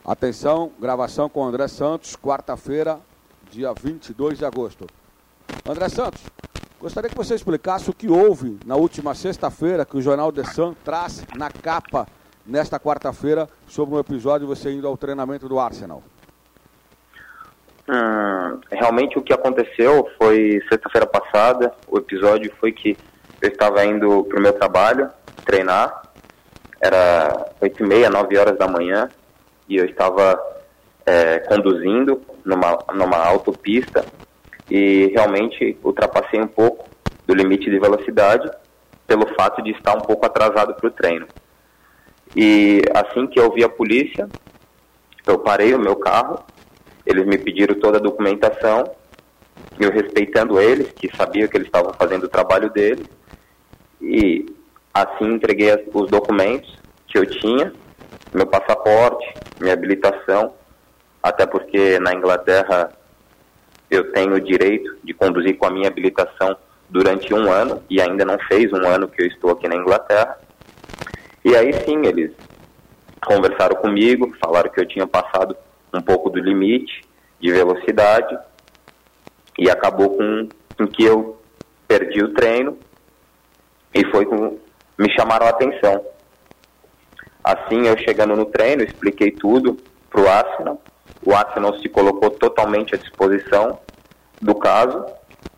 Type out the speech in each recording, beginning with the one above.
Atenção, gravação com André Santos, quarta-feira, dia 22 de agosto. André Santos, gostaria que você explicasse o que houve na última sexta-feira que o jornal The Sun traz na capa nesta quarta-feira sobre um episódio de você indo ao treinamento do Arsenal. Realmente o que aconteceu foi sexta-feira passada. O episódio foi que eu estava indo para o meu trabalho treinar, era 8h30, 9 horas da manhã, e eu estava conduzindo numa autopista e realmente ultrapassei um pouco do limite de velocidade pelo fato de estar um pouco atrasado para o treino. E assim que eu vi a polícia, eu parei o meu carro, eles me pediram toda a documentação, eu respeitando eles, que sabia que eles estavam fazendo o trabalho deles, e assim entreguei os documentos que eu tinha, meu passaporte, minha habilitação, até porque na Inglaterra eu tenho o direito de conduzir com a minha habilitação durante 1 ano, e ainda não fez 1 ano que eu estou aqui na Inglaterra. E aí sim, eles conversaram comigo, falaram que eu tinha passado um pouco do limite de velocidade, e acabou com que eu perdi o treino, e foi com me chamaram a atenção. Assim, eu chegando no treino, expliquei tudo para o Arsenal. O Arsenal se colocou totalmente à disposição do caso.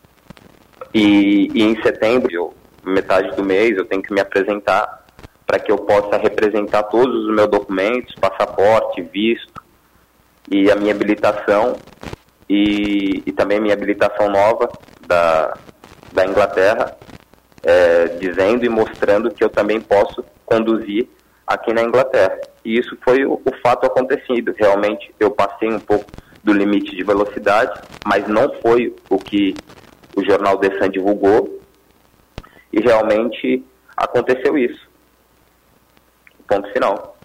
E em setembro, metade do mês, eu tenho que me apresentar para que eu possa representar todos os meus documentos, passaporte, visto e a minha habilitação e também a minha habilitação nova da Inglaterra, dizendo e mostrando que eu também posso conduzir aqui na Inglaterra. E isso foi o fato acontecido. Realmente eu passei um pouco do limite de velocidade, mas não foi o que o jornal The Sun divulgou, e realmente aconteceu isso. Ponto final.